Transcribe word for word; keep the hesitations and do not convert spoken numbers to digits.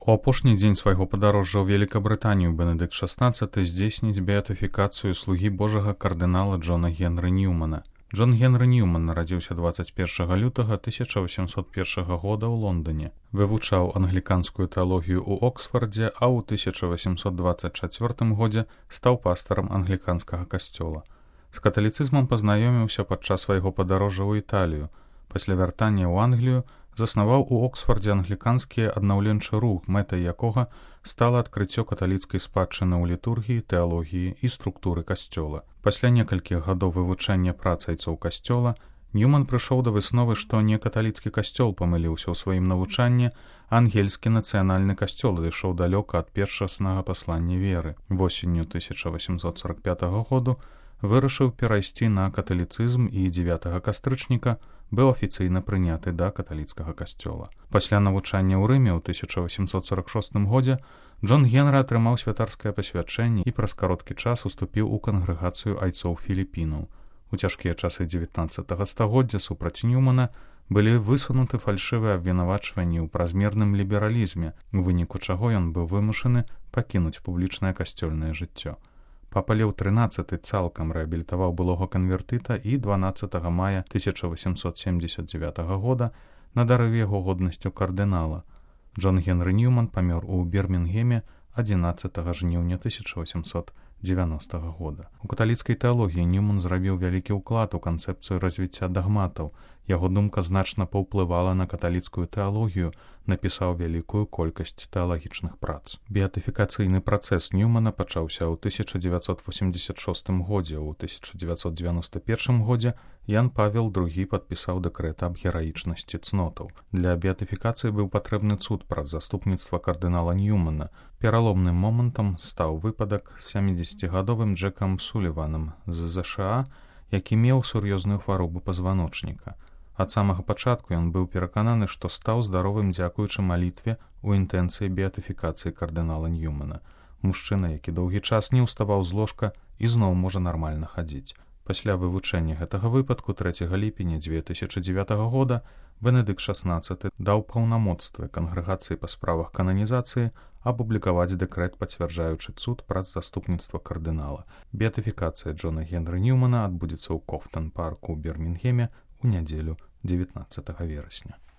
У апошні дзень свайго падарожжа ў Великабрытанію Бенедыкт шаснаццаты здзейсніць беатыфікацыю слугі Божага кардынала Джона Генры Ньюмана. Джон Генры Ньюман нарадзіўся дваццаць першага лютага тысяча васямсот першага года ў Лондоне. Вывучаў англіканскую тэалогію ў Оксфордзе, а ў тысяча васямсот дваццаць чацвёртым годзе стаў пастарам англіканскага касцёла. З каталіцызмам пазнаёміўся падчас свайго падарожжа ў Італію. Пасля вяртання ў Англію заснаваў у Оксфордзе англіканскі аднаўленчы рух, мэтай якога стала адкрыццё каталіцкай спадчыны ў літургіі, тэалогіі і структуры касцёла. Пасля некалькіх гадоў вывучэння працайцоў касцёла Ньюман прыйшоў да высновы, што не каталіцкі касцёл памыліўся ў сваім навучанні, а ангельскі нацыянальны касцёл адышоў далёка ад першаснага паслання веры. Восенню тысяча васямсот сорак пятага году вырашыў перайсці на каталіцызм і дзевятага кастрычніка быў афіцыйна прыняты да каталіцкага касцёла. Пасля навучання ў Рыме ў тысяча васямсот сорак шостым годзе Джон Генры атрымаў святарскае пасвячэнне і праз кароткі час уступіў у кангрэгацыю айцоў Філіпінаў. У цяжкія часы дзевятнаццатага стагоддзя супраць Ньюмана былі высунуты фальшывыя абвінавачванні ў празмерным лібералізме, у выніку чаго ён быў вымушаны пакінуць публічнае касцёльнае жыццё. Папа Леў трынаццаты цалкам рэабілітаваў былога канвертыта і дванаццатага мая тысяча васямсот семдзесят дзевятага года надарыў яго годнасцю кардынала. Джон Генры Ньюман памёр у Бірмінгеме адзінаццатага жніўня тысяча васямсот дзевяностага года. У каталіцкай тэалогіі Ньюман зрабіў вялікі ўклад у канцэпцыю развіцця дагматаў. Яго думка значна паўплывала на каталіцкую тэалогію, напісаў вялікую колькасць тэалагічных прац. Беатыфікацыйны працэс Ньюмана пачаўся ў тысяча дзевяцьсот восемьдесят шостым годзе. У тысяча дзевяцьсот дзевяноста першым годзе Ян Павел другі падпісаў дэкрэт аб гераічнасці цнотаў. Для беатыфікацыі быў патрэбны цуд праз заступніцтва кардынала Ньюмана. Пераломным момантам стаў выпадак з сямідзесяцігадовым Джекам Суліванам з ЗША, які меў сур'ёзную хваробу пазваночніка. Ад самага пачатку ён быў перакананы, што стаў здаровым дзякуючы малітве ў інтэнцыі беатыфікацыі кардынала Ньюмана. Мужчына, які доўгі час не ўставаў з ложка і зноў можа нармальна хадзіць. Пасля вывучэння гэтага выпадку трэцяга ліпеня дзве тысячы дзевятага года Бенедыкт шаснаццаты даў паўнамоцтвы кангрэгацыі па справах кананізацыі апублікаваць дэкрэт, пацвярджаючы цуд праз заступніцтва кардынала. Беатыфікацыя Джона Генры Ньюмана адбудзецца ў Кофтон-парку ў Бірмінгеме ў нядзелю дзевятнаццатага верасня.